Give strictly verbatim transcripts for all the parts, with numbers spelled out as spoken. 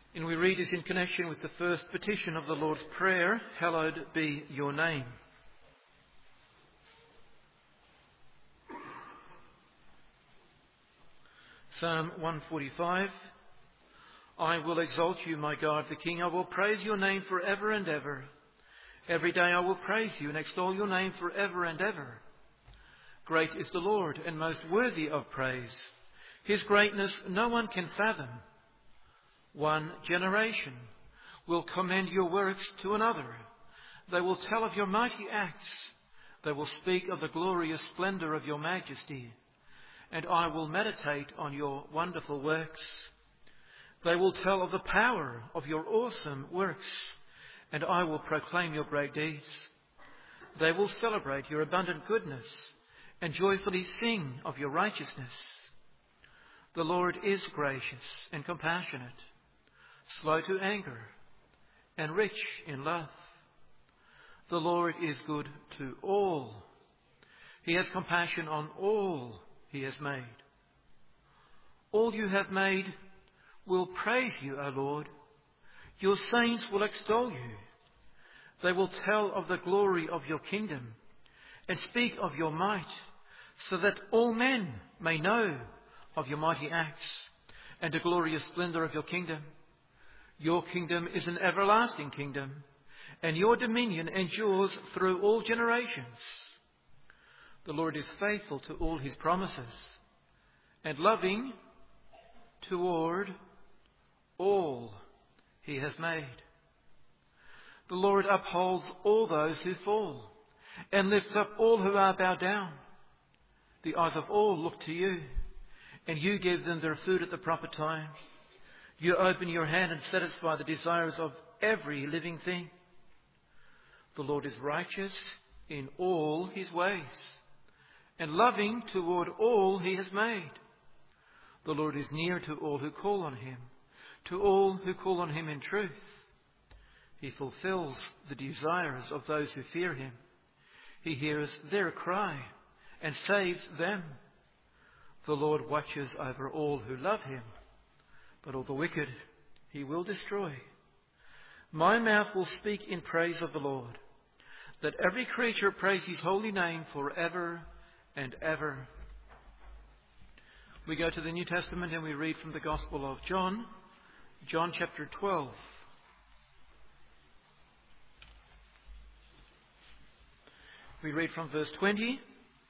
And we read this in connection with the first petition of the Lord's Prayer, hallowed be your name. Psalm one forty-five. I will exalt you, my God, the King. I will praise your name forever and ever. Every day I will praise you and extol your name forever and ever. Great is the Lord and most worthy of praise. His greatness no one can fathom. One generation will commend your works to another. They will tell of your mighty acts. They will speak of the glorious splendour of your majesty. And I will meditate on your wonderful works. They will tell of the power of your awesome works, and I will proclaim your great deeds. They will celebrate your abundant goodness and joyfully sing of your righteousness. The Lord is gracious and compassionate, slow to anger, and rich in love. The Lord is good to all. He has compassion on all he has made. All you have made will praise you, O Lord. Your saints will extol you. They will tell of the glory of your kingdom and speak of your might, so that all men may know of your mighty acts and the glorious splendour of your kingdom. Your kingdom is an everlasting kingdom, and your dominion endures through all generations. The Lord is faithful to all his promises and loving toward all he has made. The Lord upholds all those who fall and lifts up all who are bowed down. The eyes of all look to you, and you give them their food at the proper time. You open your hand and satisfy the desires of every living thing. The Lord is righteous in all his ways and loving toward all he has made. The Lord is near to all who call on him, to all who call on him in truth. He fulfills the desires of those who fear him. He hears their cry and saves them. The Lord watches over all who love him, but all the wicked he will destroy. My mouth will speak in praise of the Lord. Let every creature praise his holy name forever and ever. We go to the New Testament and we read from the Gospel of John, John chapter twelve. We read from verse twenty.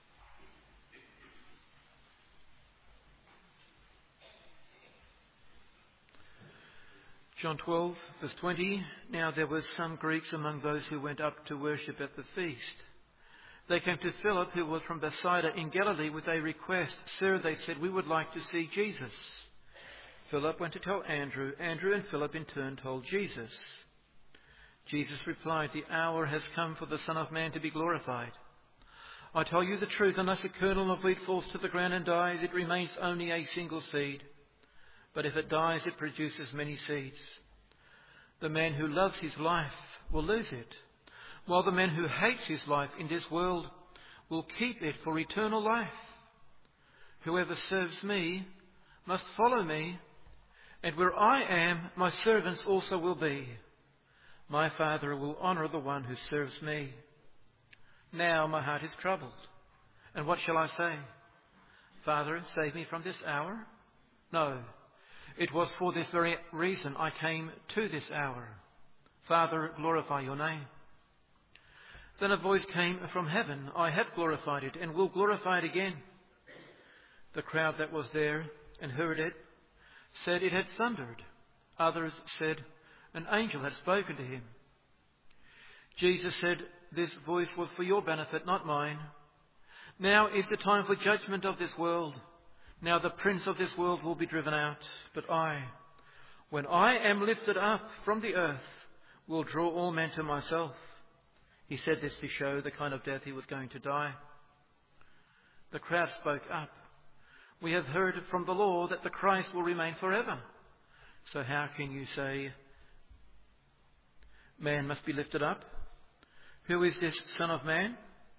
John twelve, verse twenty. Now there were some Greeks among those who went up to worship at the feast. They came to Philip, who was from Bethsaida in Galilee, with a request. Sir, they said, we would like to see Jesus. Philip went to tell Andrew. Andrew and Philip in turn told Jesus. Jesus replied, the hour has come for the Son of Man to be glorified. I tell you the truth, unless a kernel of wheat falls to the ground and dies, it remains only a single seed. But if it dies, it produces many seeds. The man who loves his life will lose it, while the man who hates his life in this world will keep it for eternal life. Whoever serves me must follow me, and where I am, my servants also will be. My Father will honour the one who serves me. Now my heart is troubled, and what shall I say? Father, save me from this hour? No. It was for this very reason I came to this hour. Father, glorify your name. Then a voice came from heaven. I have glorified it and will glorify it again. The crowd that was there and heard it said it had thundered. Others said an angel had spoken to him. Jesus said, this voice was for your benefit, not mine. Now is the time for judgment of this world. Now the prince of this world will be driven out, but I, when I am lifted up from the earth, will draw all men to myself. He said this to show the kind of death he was going to die. The crowd spoke up. We have heard from the law that the Christ will remain forever. So how can you say, man must be lifted up? Who is this Son of Man?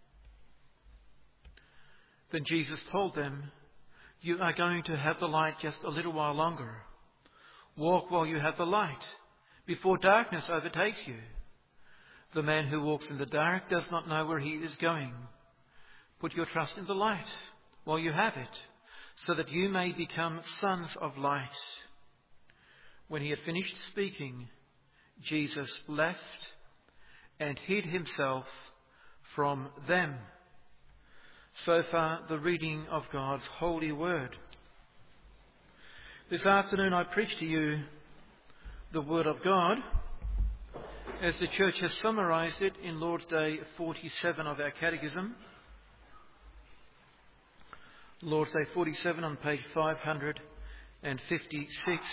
Then Jesus told them, you are going to have the light just a little while longer. Walk while you have the light, before darkness overtakes you. The man who walks in the dark does not know where he is going. Put your trust in the light while you have it, so that you may become sons of light." When he had finished speaking, Jesus left and hid himself from them. So far, the reading of God's holy word. This afternoon I preach to you the Word of God as the Church has summarised it in Lord's Day forty-seven of our Catechism. Lord's Day forty-seven on page five hundred fifty-six.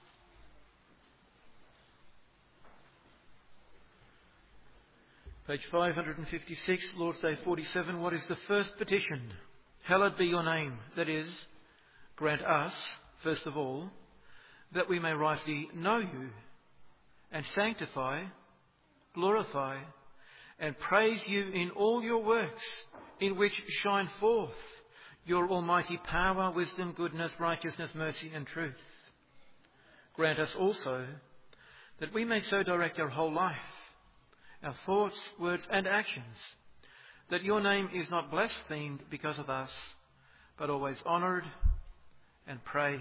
Page five hundred fifty-six, Lord's Day forty-seven. What is the first petition? Hallowed be your name. That is, grant us, first of all, that we may rightly know you and sanctify, glorify, and praise you in all your works, in which shine forth your almighty power, wisdom, goodness, righteousness, mercy, and truth. Grant us also that we may so direct our whole life, our thoughts, words, and actions, that your name is not blasphemed because of us, but always honoured and praised.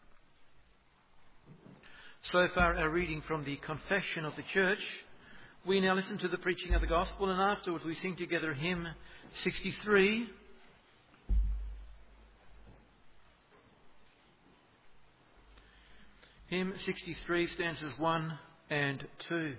So far our reading from the Confession of the Church. We now listen to the preaching of the Gospel, and afterwards we sing together hymn sixty-three. Hymn sixty-three, stanzas one and two.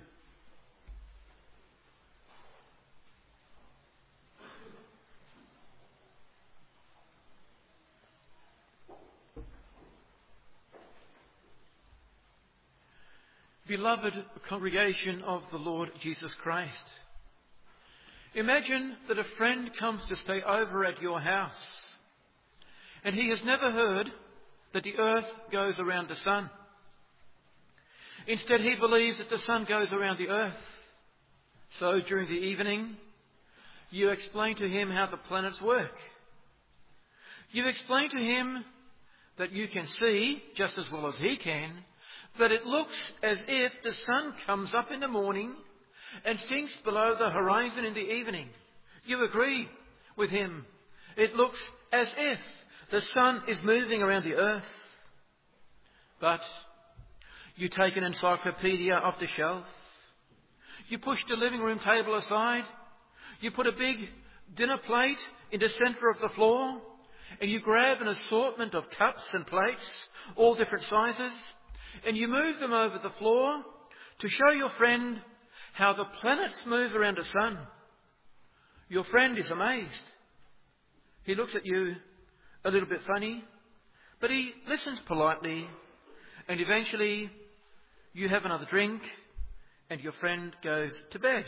Beloved congregation of the Lord Jesus Christ, imagine that a friend comes to stay over at your house, and he has never heard that the earth goes around the sun. Instead, he believes that the sun goes around the earth. So during the evening, you explain to him how the planets work. You explain to him that you can see, just as well as he can, that it looks as if the sun comes up in the morning and sinks below the horizon in the evening. You agree with him. It looks as if the sun is moving around the earth. But you take an encyclopedia off the shelf. You push the living room table aside. You put a big dinner plate in the centre of the floor. And you grab an assortment of cups and plates, all different sizes. And you move them over the floor to show your friend how the planets move around the sun. Your friend is amazed. He looks at you a little bit funny, but he listens politely, and eventually you have another drink and your friend goes to bed.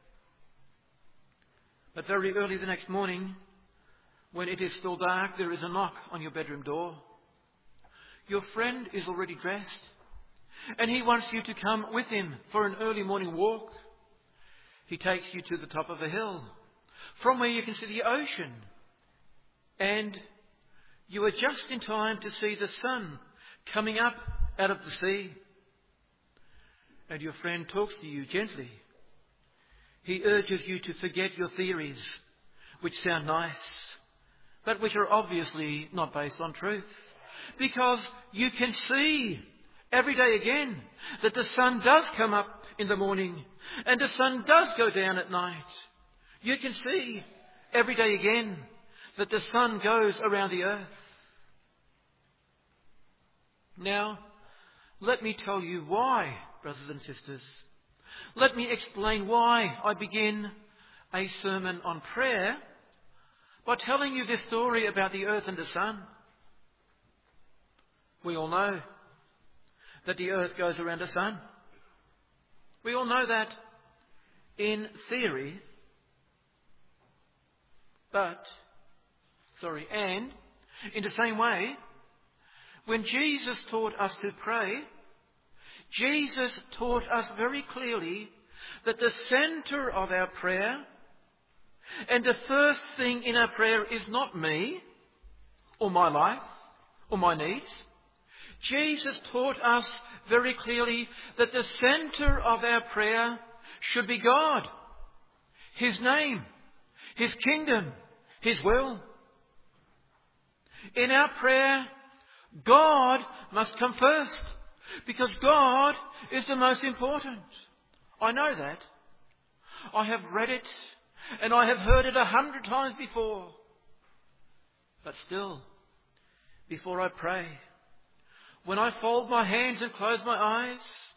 But very early the next morning, when it is still dark, there is a knock on your bedroom door. Your friend is already dressed, and he wants you to come with him for an early morning walk. He takes you to the top of a hill, from where you can see the ocean. And you are just in time to see the sun coming up out of the sea. And your friend talks to you gently. He urges you to forget your theories, which sound nice, but which are obviously not based on truth. Because you can see every day again that the sun does come up in the morning and the sun does go down at night. You can see every day again that the sun goes around the earth. Now, let me tell you why, brothers and sisters. Let me explain why I begin a sermon on prayer by telling you this story about the earth and the sun. We all know that the earth goes around the sun. We all know that in theory. But, sorry, and in the same way, when Jesus taught us to pray, Jesus taught us very clearly that the centre of our prayer and the first thing in our prayer is not me or my life or my needs. Jesus taught us very clearly that the centre of our prayer should be God, His name, His kingdom, His will. In our prayer, God must come first, because God is the most important. I know that. I have read it and I have heard it a hundred times before. But still, before I pray, when I fold my hands and close my eyes,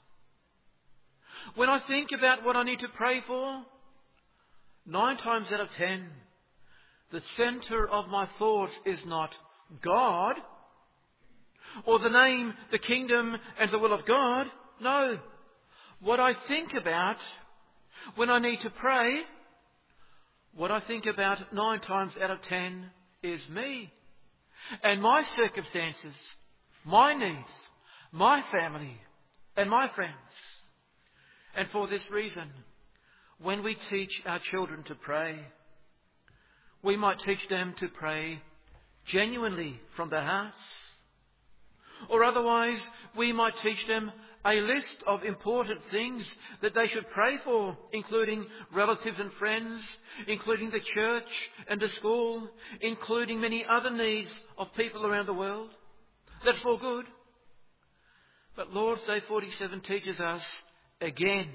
when I think about what I need to pray for, nine times out of ten, the centre of my thoughts is not God, or the name, the kingdom, and the will of God. No. What I think about when I need to pray, what I think about nine times out of ten is me and my circumstances, my needs, my family, and my friends. And for this reason, when we teach our children to pray, we might teach them to pray genuinely from their hearts. Or otherwise, we might teach them a list of important things that they should pray for, including relatives and friends, including the church and the school, including many other needs of people around the world. That's all good. But Lord's Day forty-seven teaches us again.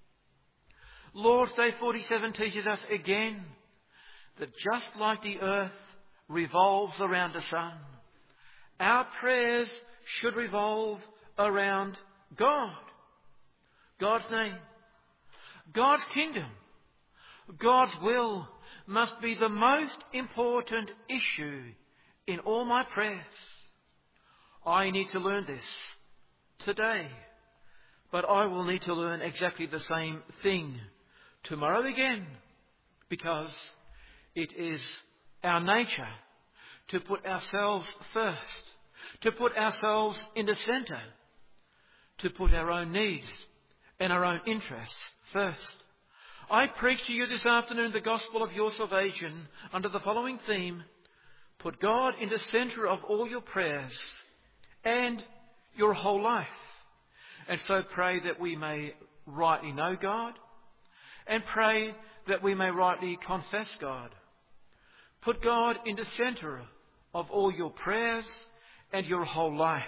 Lord's Day forty-seven teaches us again that just like the earth revolves around the sun, our prayers should revolve around God, God's name, God's kingdom, God's will must be the most important issue in all my prayers. I need to learn this today, but I will need to learn exactly the same thing tomorrow again, because it is our nature to put ourselves first, to put ourselves in the centre, to put our own needs and our own interests first. I preach to you this afternoon the gospel of your salvation under the following theme: put God in the centre of all your prayers and your whole life. And so pray that we may rightly know God, and pray that we may rightly confess God. Put God in the centre of all your prayers and your whole life.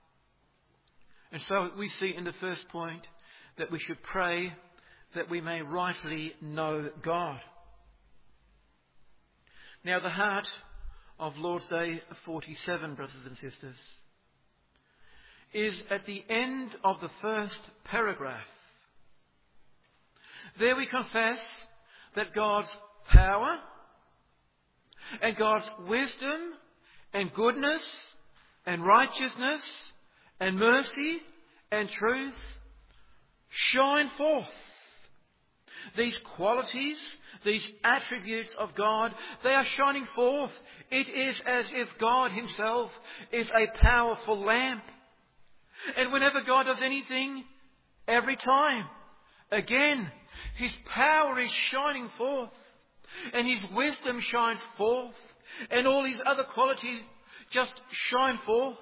And so we see in the first point that we should pray that we may rightly know God. Now, the heart of Lord's Day forty-seven, brothers and sisters, is at the end of the first paragraph. There we confess that God's power and God's wisdom and goodness and righteousness and mercy and truth shine forth. These qualities, these attributes of God, they are shining forth. It is as if God Himself is a powerful lamp. And whenever God does anything, every time, again, His power is shining forth, and His wisdom shines forth, and all His other qualities just shine forth.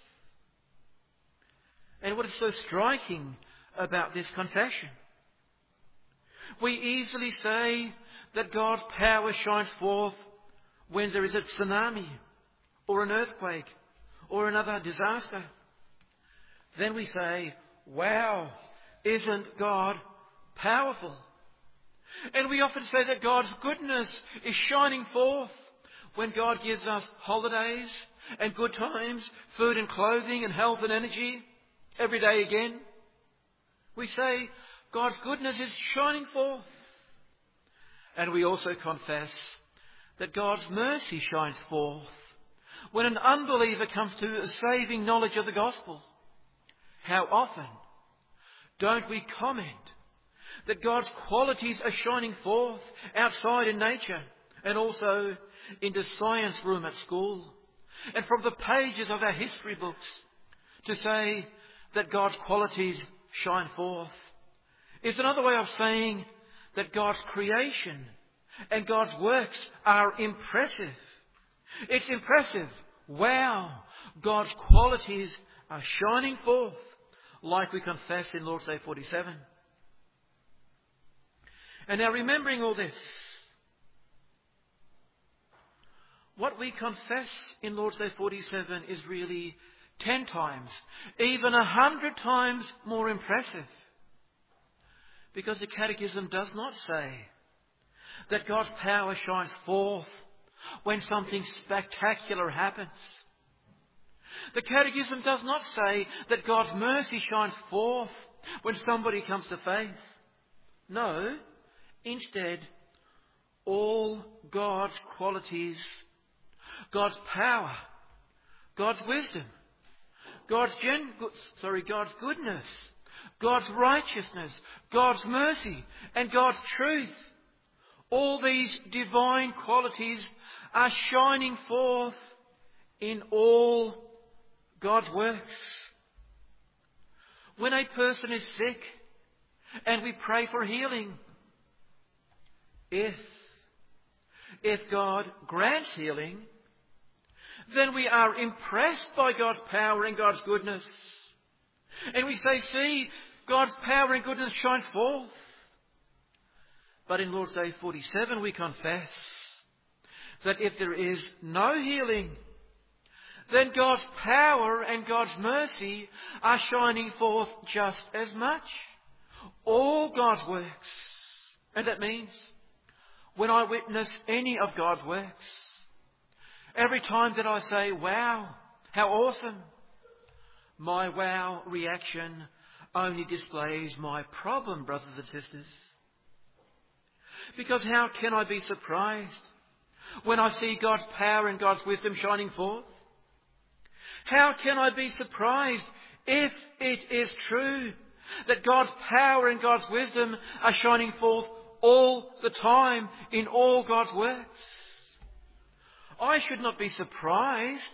And what is so striking about this confession? We easily say that God's power shines forth when there is a tsunami or an earthquake or another disaster. Then we say, wow, isn't God powerful? And we often say that God's goodness is shining forth when God gives us holidays and good times, food and clothing and health and energy every day again. We say God's goodness is shining forth. And we also confess that God's mercy shines forth when an unbeliever comes to a saving knowledge of the gospel. How often don't we comment that God's qualities are shining forth outside in nature and also in the science room at school and from the pages of our history books, to say that God's qualities shine forth is another way of saying that God's creation and God's works are impressive. It's impressive. Wow, God's qualities are shining forth like we confess in Lord's Day forty-seven. And now, remembering all this, what we confess in Lord's Day forty-seven is really ten times, even a hundred times more impressive. Because the Catechism does not say that God's power shines forth when something spectacular happens. The Catechism does not say that God's mercy shines forth when somebody comes to faith. No, instead, all God's qualities, God's power, God's wisdom, God's gen, sorry, God's goodness, God's righteousness, God's mercy, and God's truth, all these divine qualities are shining forth in all God's works. When a person is sick and we pray for healing, if, if God grants healing, then we are impressed by God's power and God's goodness. And we say, see, God's power and goodness shine forth. But in Lord's Day forty-seven we confess that if there is no healing, then God's power and God's mercy are shining forth just as much. All God's works. And that means when I witness any of God's works, every time that I say, wow, how awesome, my wow reaction only displays my problem, brothers and sisters. Because how can I be surprised when I see God's power and God's wisdom shining forth? How can I be surprised if it is true that God's power and God's wisdom are shining forth all the time in all God's works? I should not be surprised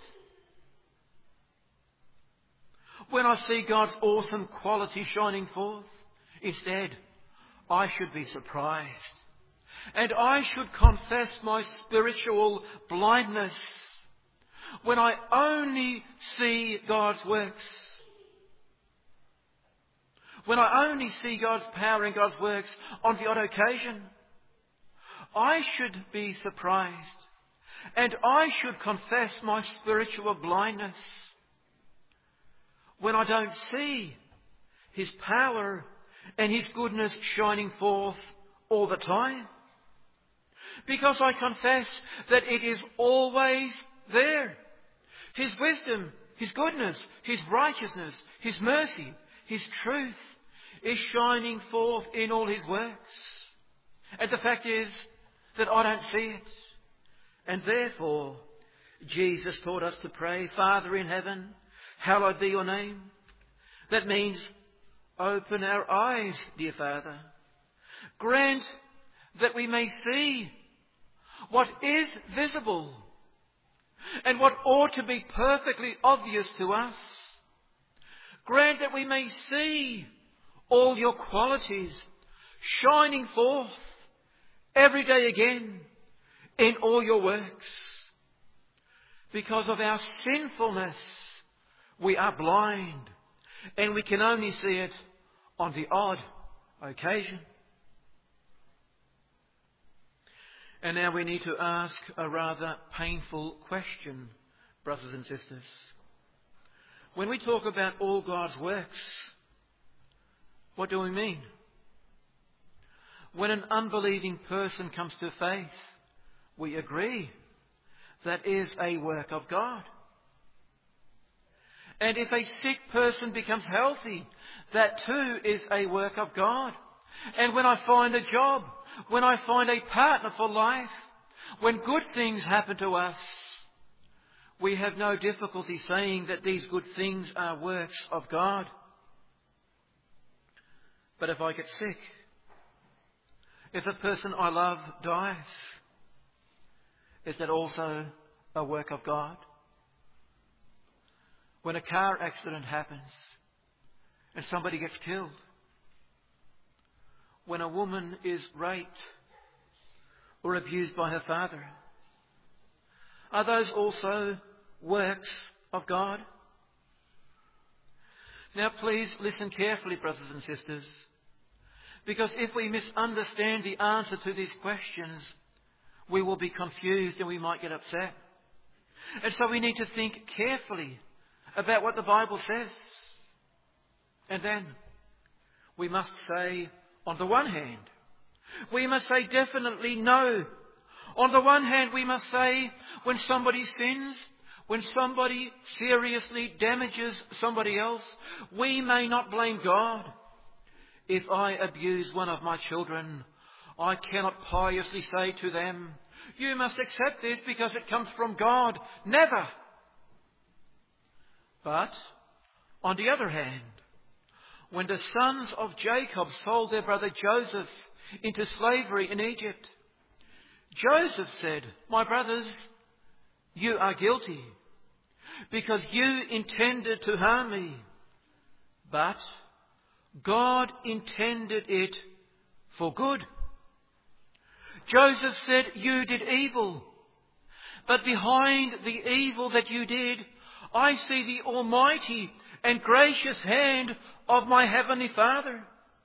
when I see God's awesome quality shining forth. Instead, I should be surprised. And I should confess my spiritual blindness when I only see God's works. When I only see God's power and God's works on the odd occasion. I should be surprised. And I should confess my spiritual blindness when I don't see His power and His goodness shining forth all the time. Because I confess that it is always there. His wisdom, His goodness, His righteousness, His mercy, His truth is shining forth in all His works. And the fact is that I don't see it. And therefore, Jesus taught us to pray, Father in heaven, hallowed be your name. That means open our eyes, dear Father. Grant that we may see what is visible and what ought to be perfectly obvious to us. Grant that we may see all your qualities shining forth every day again in all your works. Because of our sinfulness, we are blind and we can only see it on the odd occasion. And now we need to ask a rather painful question, brothers and sisters. When we talk about all God's works, what do we mean? When an unbelieving person comes to faith, we agree that is a work of God. And if a sick person becomes healthy, that too is a work of God. And when I find a job, when I find a partner for life, when good things happen to us, we have no difficulty saying that these good things are works of God. But if I get sick, if a person I love dies, is that also a work of God? When a car accident happens and somebody gets killed, when a woman is raped or abused by her father, are those also works of God? Now please listen carefully, brothers and sisters, because if we misunderstand the answer to these questions, we will be confused and we might get upset. And so we need to think carefully about what the Bible says. And then we must say, on the one hand, we must say definitely no. On the one hand, we must say when somebody sins, when somebody seriously damages somebody else, we may not blame God. If I abuse one of my children, I cannot piously say to them, you must accept this because it comes from God. Never. But, on the other hand, when the sons of Jacob sold their brother Joseph into slavery in Egypt, Joseph said, my brothers, you are guilty because you intended to harm me, but God intended it for good. Joseph said, you did evil, but behind the evil that you did, I see the almighty and gracious hand of my heavenly Father.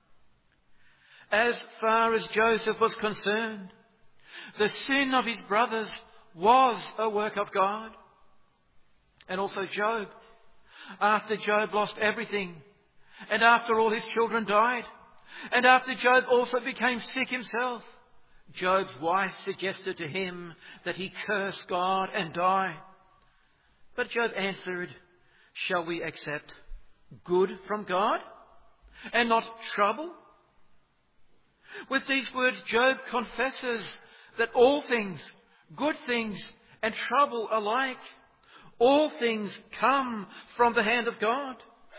As far as Joseph was concerned, the sin of his brothers was a work of God. And also Job. After Job lost everything, and after all his children died, and after Job also became sick himself, Job's wife suggested to him that he curse God and die. But Job answered, shall we accept good from God and not trouble? With these words, Job confesses that all things, good things and trouble alike, all things come from the hand of God.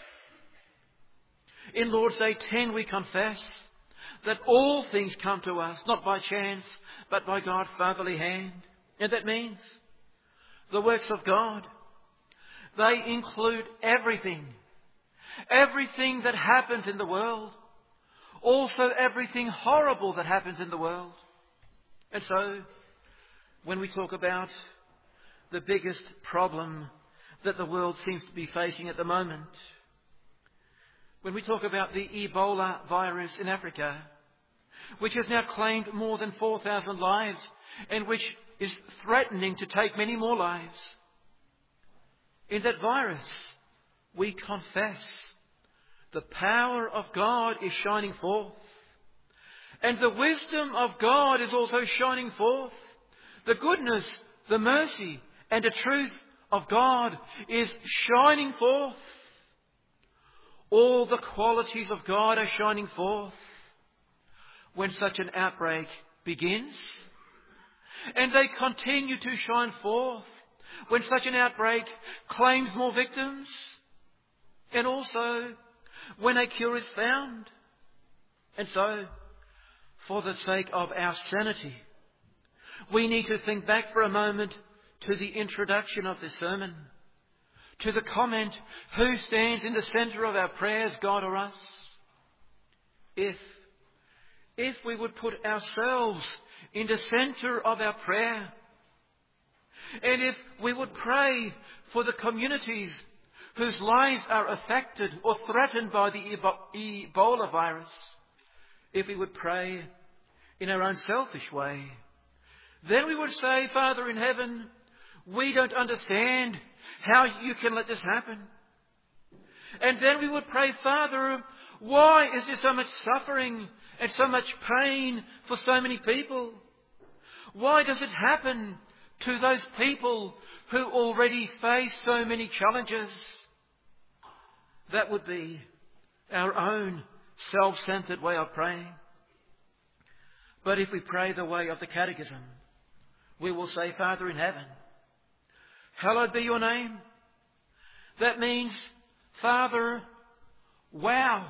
In Lord's Day ten we confess that all things come to us, not by chance, but by God's fatherly hand. And that means the works of God, they include everything. Everything that happens in the world. Also everything horrible that happens in the world. And so, when we talk about the biggest problem that the world seems to be facing at the moment, when we talk about the Ebola virus in Africa, which has now claimed more than four thousand lives and which is threatening to take many more lives, in that virus, we confess the power of God is shining forth. And the wisdom of God is also shining forth. The goodness, the mercy, and the truth of God is shining forth. All the qualities of God are shining forth when such an outbreak begins. And they continue to shine forth when such an outbreak claims more victims. And also when a cure is found. And so, for the sake of our sanity, we need to think back for a moment to the introduction of this sermon, to the comment, who stands in the centre of our prayers, God or us? If, if we would put ourselves in the centre of our prayer, and if we would pray for the communities whose lives are affected or threatened by the Ebola virus, if we would pray in our own selfish way, then we would say, Father in heaven, we don't understand how you can let this happen. And then we would pray, Father, why is there so much suffering and so much pain for so many people? Why does it happen to those people who already face so many challenges? That would be our own self-centered way of praying. But if we pray the way of the Catechism, we will say, Father in heaven, hallowed be your name. That means, Father, wow,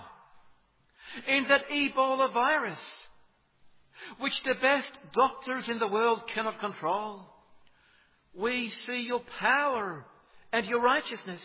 in that Ebola virus, which the best doctors in the world cannot control, we see your power and your righteousness.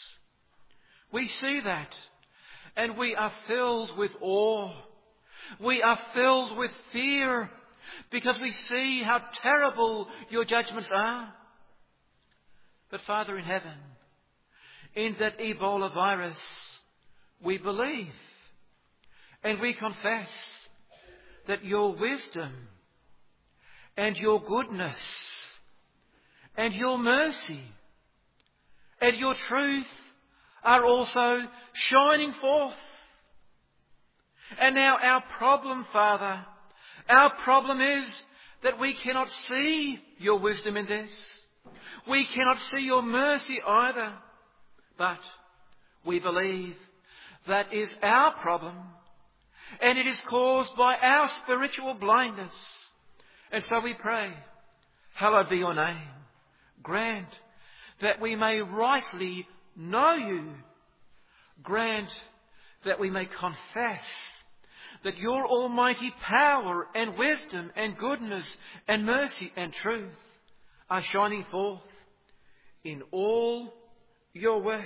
We see that, and we are filled with awe. We are filled with fear because we see how terrible your judgments are. But Father in heaven, in that Ebola virus, we believe and we confess that your wisdom and your goodness and your mercy and your truth are also shining forth. And now our problem, Father, our problem is that we cannot see your wisdom in this. We cannot see your mercy either. But we believe that is our problem. And it is caused by our spiritual blindness. And so we pray, hallowed be your name. Grant that we may rightly know you. Grant that we may confess that your almighty power and wisdom and goodness and mercy and truth are shining forth in all your works.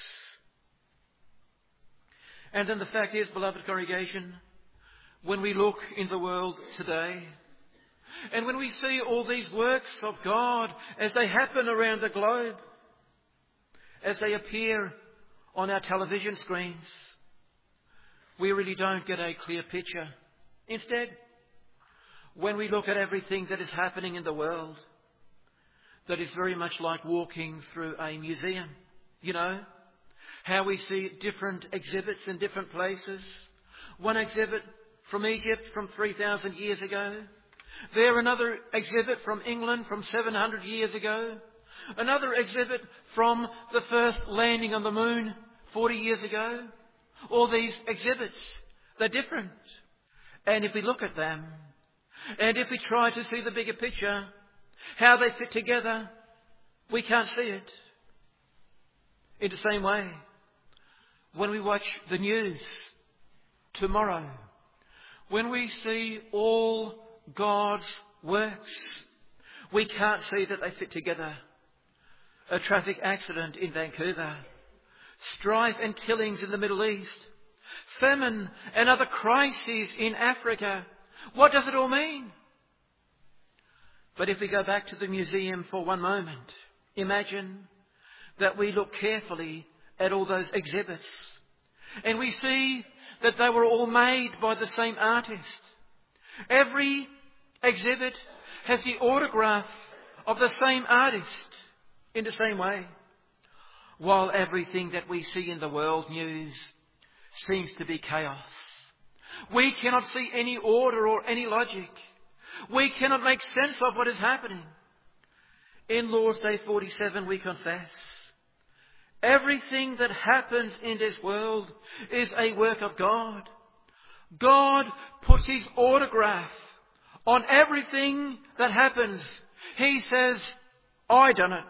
And then the fact is, beloved congregation, when we look in the world today, and when we see all these works of God as they happen around the globe, as they appear on our television screens, we really don't get a clear picture. Instead, when we look at everything that is happening in the world, that is very much like walking through a museum. You know, how we see different exhibits in different places. One exhibit from Egypt from three thousand years ago. There another exhibit from England from seven hundred years ago. Another exhibit from the first landing on the moon forty years ago. All these exhibits, they're different. And if we look at them, and if we try to see the bigger picture, how they fit together, we can't see it. In the same way, when we watch the news tomorrow, when we see all God's works, we can't see that they fit together. A traffic accident in Vancouver, strife and killings in the Middle East, famine and other crises in Africa. What does it all mean? But if we go back to the museum for one moment, imagine that we look carefully at all those exhibits and we see that they were all made by the same artist. Every exhibit has the autograph of the same artist in the same way. While everything that we see in the world news seems to be chaos. We cannot see any order or any logic. We cannot make sense of what is happening. In Lord's Day forty-seven we confess, everything that happens in this world is a work of God. God puts His autograph on everything that happens. He says, I done it.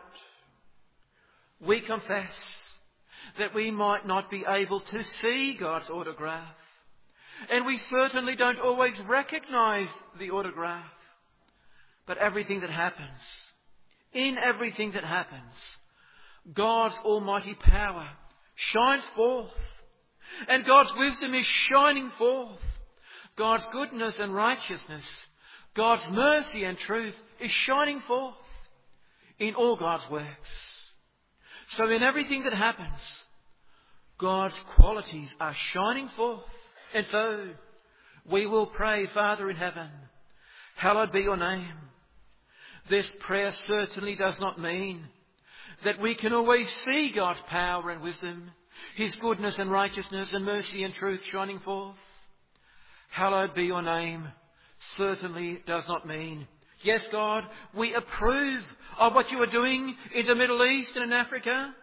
We confess that we might not be able to see God's autograph. And we certainly don't always recognize the autograph. But everything that happens, in everything that happens, God's almighty power shines forth. And God's wisdom is shining forth. God's goodness and righteousness, God's mercy and truth is shining forth in all God's works. So in everything that happens, God's qualities are shining forth. And so we will pray, Father in heaven, hallowed be your name. This prayer certainly does not mean that we can always see God's power and wisdom, His goodness and righteousness and mercy and truth shining forth. Hallowed be your name certainly does not mean, yes, God, we approve of what you are doing in the Middle East and in Africa.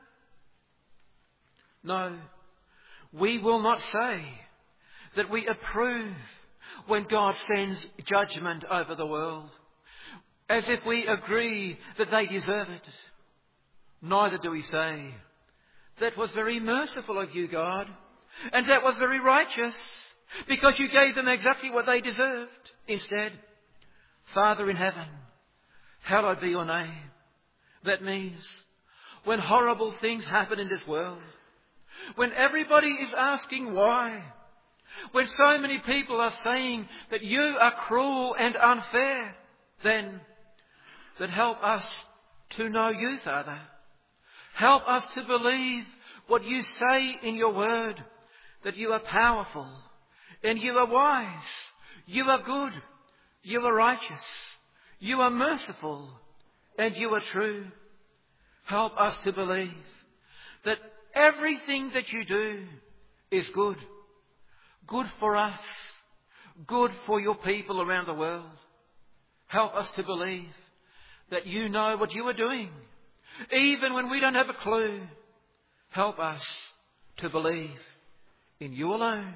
No, we will not say that we approve when God sends judgment over the world, as if we agree that they deserve it. Neither do we say, that was very merciful of you, God, and that was very righteous, because you gave them exactly what they deserved. Instead, Father in heaven, hallowed be your name. That means when horrible things happen in this world, when everybody is asking why, when so many people are saying that you are cruel and unfair, then that help us to know you, Father. Help us to believe what you say in your word, that you are powerful and you are wise, you are good, you are righteous, you are merciful and you are true. Help us to believe that everything that you do is good. Good for us. Good for your people around the world. Help us to believe that you know what you are doing, even when we don't have a clue. Help us to believe in you alone.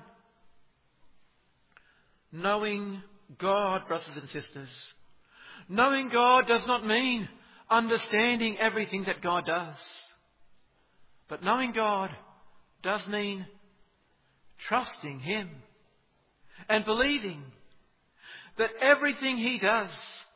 Knowing God, brothers and sisters, knowing God does not mean understanding everything that God does. But knowing God does mean trusting Him and believing that everything He does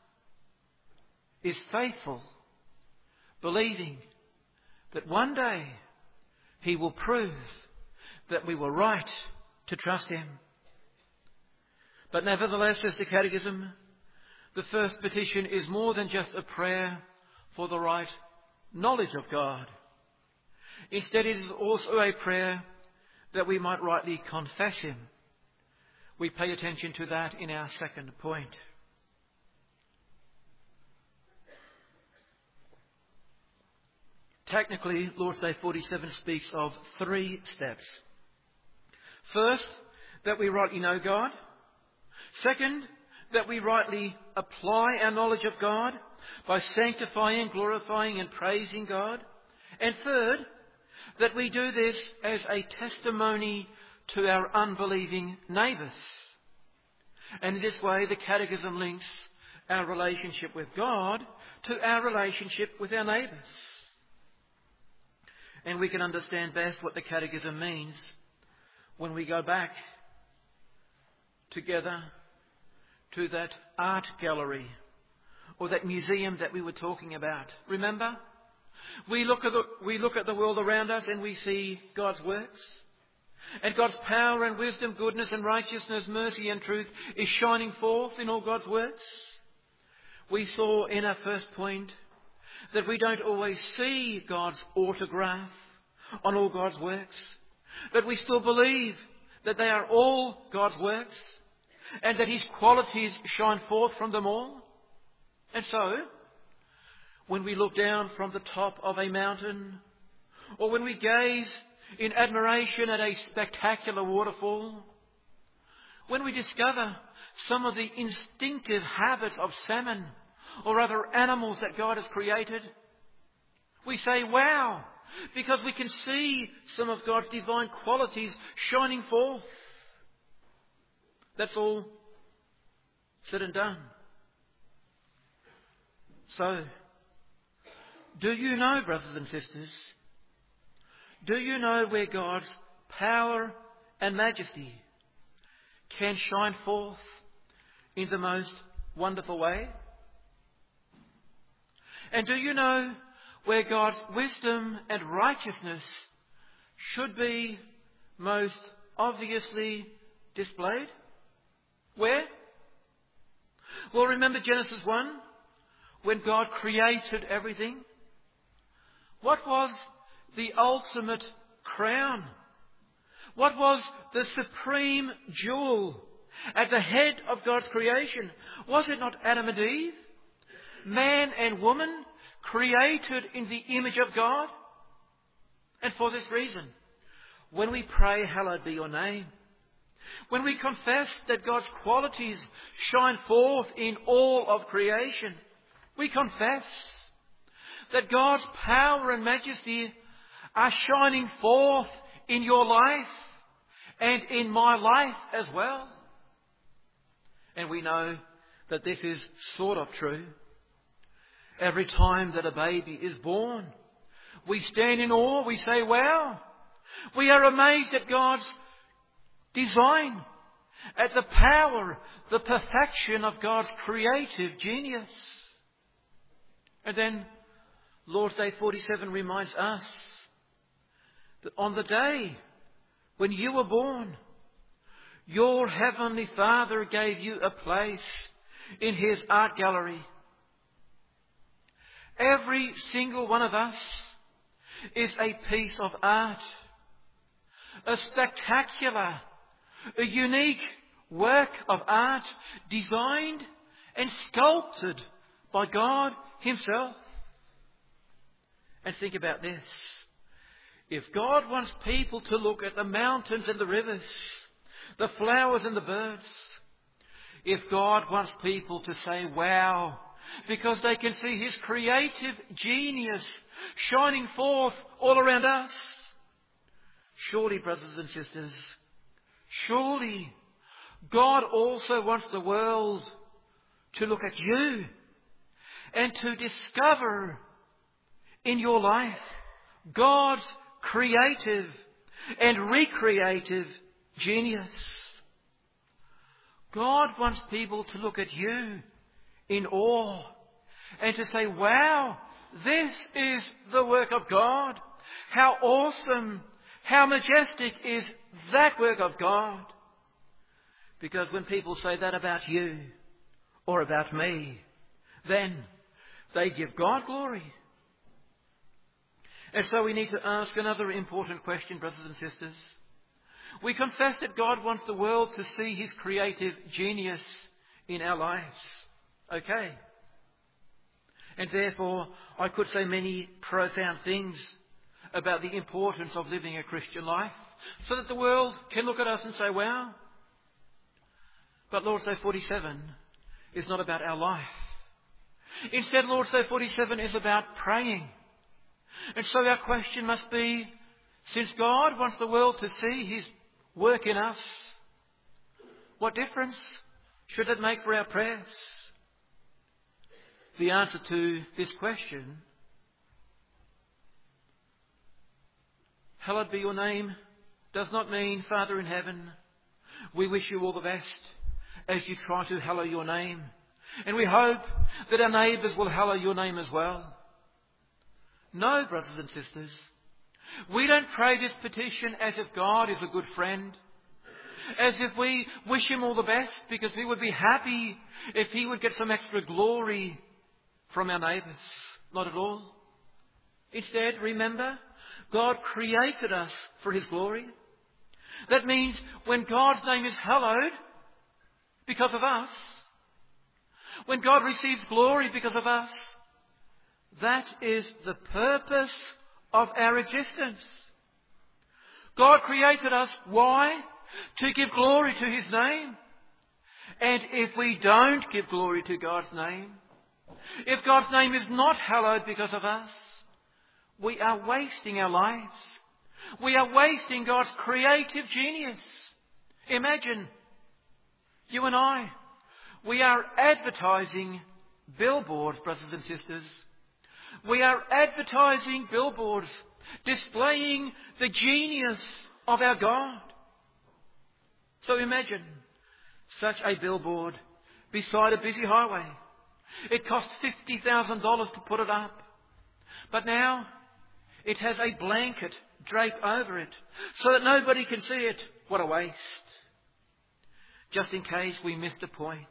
is faithful. Believing that one day He will prove that we were right to trust Him. But nevertheless, as the Catechism, the first petition is more than just a prayer for the right knowledge of God. Instead, it is also a prayer that we might rightly confess Him. We pay attention to that in our second point. Technically, Lord's Day forty-seven speaks of three steps. First, that we rightly know God. Second, that we rightly apply our knowledge of God by sanctifying, glorifying and praising God. And third, that we do this as a testimony to our unbelieving neighbours. And in this way, the Catechism links our relationship with God to our relationship with our neighbours. And we can understand best what the Catechism means when we go back together to that art gallery or that museum that we were talking about. Remember? We look at the, we look at the world around us and we see God's works. And God's power and wisdom, goodness and righteousness, mercy and truth is shining forth in all God's works. We saw in our first point that we don't always see God's autograph on all God's works, but we still believe that they are all God's works and that His qualities shine forth from them all. And so, when we look down from the top of a mountain, or when we gaze in admiration at a spectacular waterfall, when we discover some of the instinctive habits of salmon or other animals that God has created, we say, wow, because we can see some of God's divine qualities shining forth. That's all said and done. So, do you know, brothers and sisters, do you know where God's power and majesty can shine forth in the most wonderful way? And do you know where God's wisdom and righteousness should be most obviously displayed? Where? Well, remember Genesis one, when God created everything? What was the ultimate crown? What was the supreme jewel at the head of God's creation? Was it not Adam and Eve? Man and woman created in the image of God? And for this reason, when we pray, hallowed be your name, when we confess that God's qualities shine forth in all of creation, we confess that God's power and majesty are shining forth in your life and in my life as well. And we know that this is sort of true. Every time that a baby is born, we stand in awe, we say, wow. We are amazed at God's design, at the power, the perfection of God's creative genius. And then Lord's Day forty-seven reminds us that on the day when you were born, your Heavenly Father gave you a place in His art gallery. Every single one of us is a piece of art, a spectacular, a unique work of art designed and sculpted by God Himself. And think about this. If God wants people to look at the mountains and the rivers, the flowers and the birds, if God wants people to say, wow, because they can see His creative genius shining forth all around us, surely, brothers and sisters, surely God also wants the world to look at you and to discover in your life God's creative and recreative genius. God wants people to look at you in awe and to say, wow, this is the work of God. How awesome, how majestic is that work of God. Because when people say that about you or about me, then they give God glory. And so we need to ask another important question, brothers and sisters. We confess that God wants the world to see His creative genius in our lives. Okay. And therefore, I could say many profound things about the importance of living a Christian life, so that the world can look at us and say, wow. But Lord's Day forty-seven is not about our life. Instead, Lord's Day forty-seven is about praying. And so our question must be, since God wants the world to see His work in us, what difference should that make for our prayers? The answer to this question, hallowed be your name, does not mean, Father in heaven, we wish you all the best as you try to hallow your name. And we hope that our neighbours will hallow your name as well. No, brothers and sisters, we don't pray this petition as if God is a good friend, as if we wish Him all the best because we would be happy if He would get some extra glory from our neighbours. Not at all. Instead, remember, God created us for His glory. That means when God's name is hallowed because of us, when God receives glory because of us, that is the purpose of our existence. God created us. Why? To give glory to His name. And if we don't give glory to God's name, if God's name is not hallowed because of us, we are wasting our lives. We are wasting God's creative genius. Imagine, you and I, we are advertising billboards, brothers and sisters. We are advertising billboards displaying the genius of our God. So imagine such a billboard beside a busy highway. It cost fifty thousand dollars to put it up. But now it has a blanket draped over it so that nobody can see it. What a waste. Just in case we missed a point,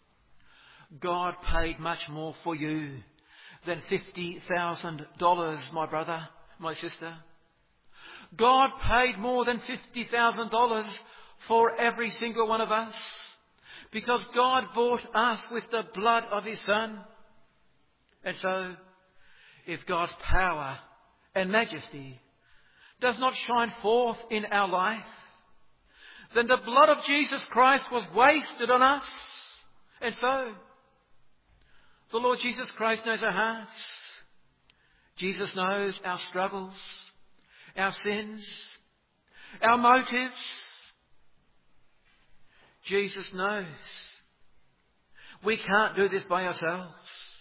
God paid much more for you than fifty thousand dollars, my brother, my sister. God paid more than fifty thousand dollars for every single one of us, because God bought us with the blood of His Son. And so, if God's power and majesty does not shine forth in our life, then the blood of Jesus Christ was wasted on us. And so, the Lord Jesus Christ knows our hearts. Jesus knows our struggles, our sins, our motives. Jesus knows we can't do this by ourselves.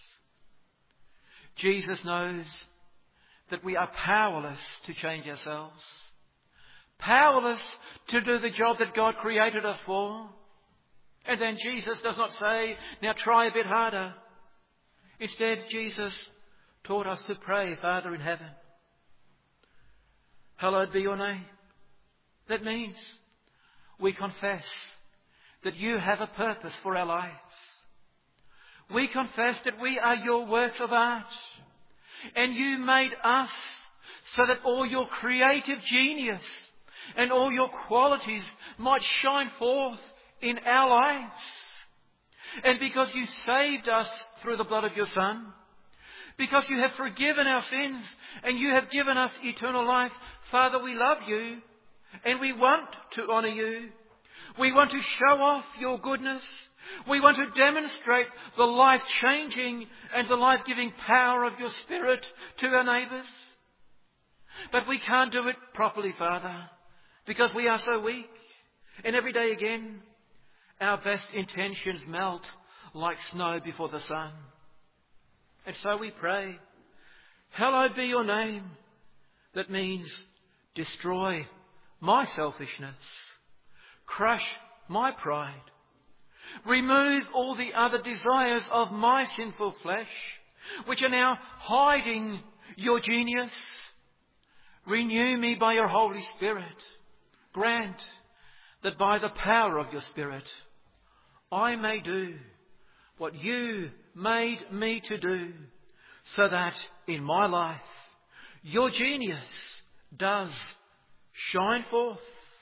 Jesus knows that we are powerless to change ourselves, powerless to do the job that God created us for. And then Jesus does not say, now try a bit harder. Instead, Jesus taught us to pray, Father in heaven, hallowed be your name. That means we confess that you have a purpose for our lives. We confess that we are your works of art, and you made us so that all your creative genius and all your qualities might shine forth in our lives. And because you saved us through the blood of your Son, because you have forgiven our sins and you have given us eternal life, Father, we love you and we want to honour you. We want to show off your goodness. We want to demonstrate the life-changing and the life-giving power of your Spirit to our neighbours. But we can't do it properly, Father, because we are so weak. And every day again, our best intentions melt like snow before the sun. And so we pray, hallowed be your name. That means destroy my selfishness, crush my pride, remove all the other desires of my sinful flesh, which are now hiding your genius. Renew me by your Holy Spirit. Grant that by the power of your Spirit, I may do what you made me to do, so that in my life your genius does shine forth.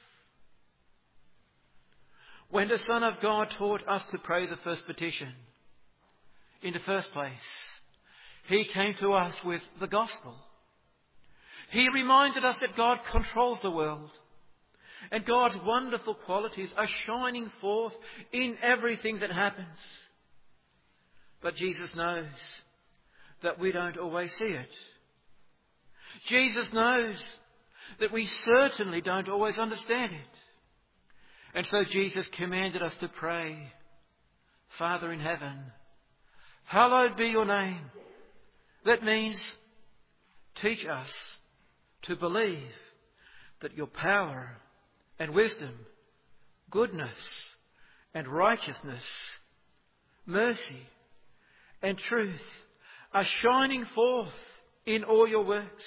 When the Son of God taught us to pray the first petition, in the first place, He came to us with the gospel. He reminded us that God controls the world, and God's wonderful qualities are shining forth in everything that happens. But Jesus knows that we don't always see it. Jesus knows that we certainly don't always understand it. And so Jesus commanded us to pray, Father in heaven, hallowed be your name. That means teach us to believe that your power and wisdom, goodness and righteousness, mercy and truth are shining forth in all your works.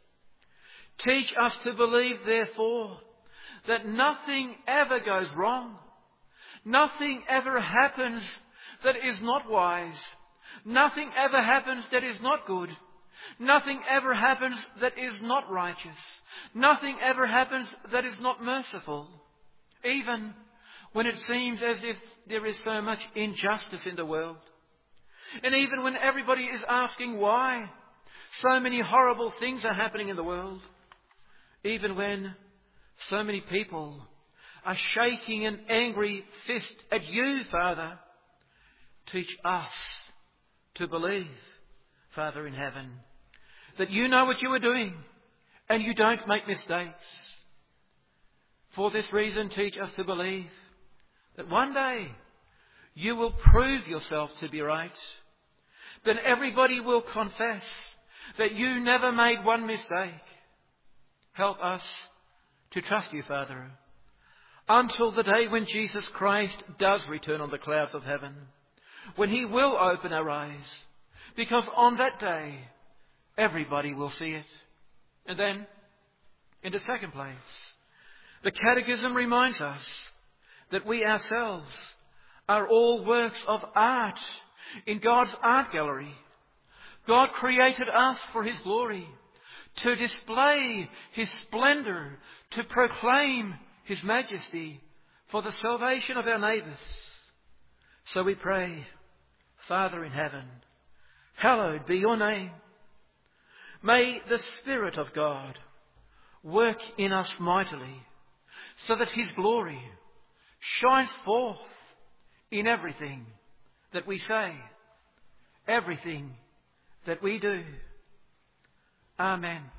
Teach us to believe, therefore, that nothing ever goes wrong. Nothing ever happens that is not wise. Nothing ever happens that is not good. Nothing ever happens that is not righteous. Nothing ever happens that is not merciful. Even when it seems as if there is so much injustice in the world. And even when everybody is asking why so many horrible things are happening in the world. Even when so many people are shaking an angry fist at you, Father, teach us to believe, Father in heaven, that you know what you are doing and you don't make mistakes. For this reason, teach us to believe that one day you will prove yourself to be right. That everybody will confess that you never made one mistake. Help us to trust you, Father, until the day when Jesus Christ does return on the clouds of heaven, when He will open our eyes, because on that day everybody will see it. And then, in the second place, the Catechism reminds us that we ourselves are all works of art in God's art gallery. God created us for His glory, to display His splendour, to proclaim His majesty for the salvation of our neighbours. So we pray, Father in heaven, hallowed be your name. May the Spirit of God work in us mightily, so that His glory shines forth in everything that we say, everything that we do. Amen.